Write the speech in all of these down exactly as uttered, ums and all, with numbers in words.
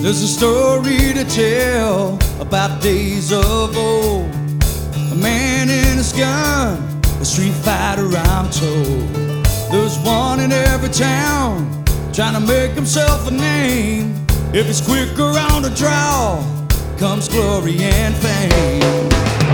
There's a story to tell about days of old. A man and his gun, a street fighter I'm told. There's one in every town trying to make himself a name. If he's quicker on the draw, comes glory and fame.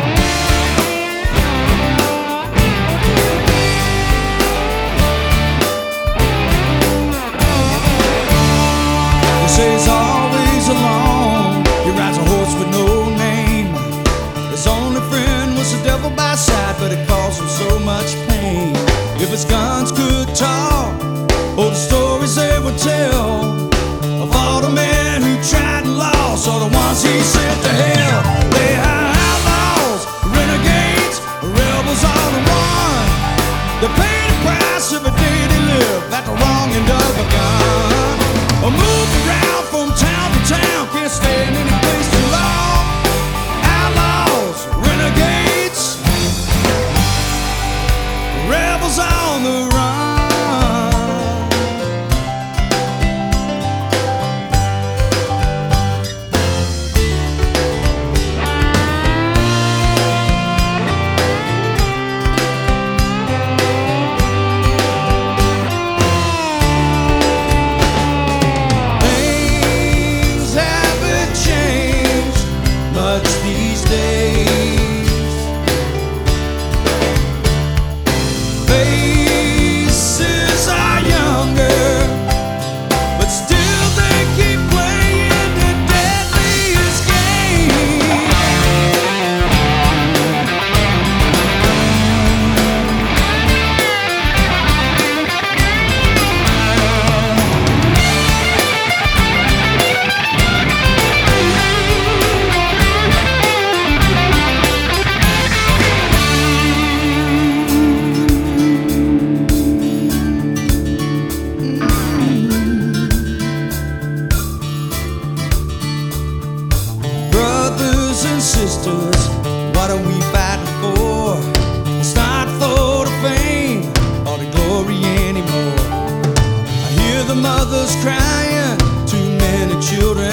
He says always alone, he rides a horse with no name. His only friend was the devil by his side, but it caused him so much pain. If his guns could talk, oh, the stories they would tell of all the men who tried and lost, all the ones he sent to hell. They are outlaws, renegades, rebels all in one. They pay the price of a day they live at the wrong end of a gun. Or move around from town to town, can't stay in any place too long. Outlaws, renegades, rebels on the run. These days, faces are younger, but still they keep playing the deadliest game. And sisters, what are we fighting for? It's not for the fame or the glory anymore. I hear the mothers crying, too many children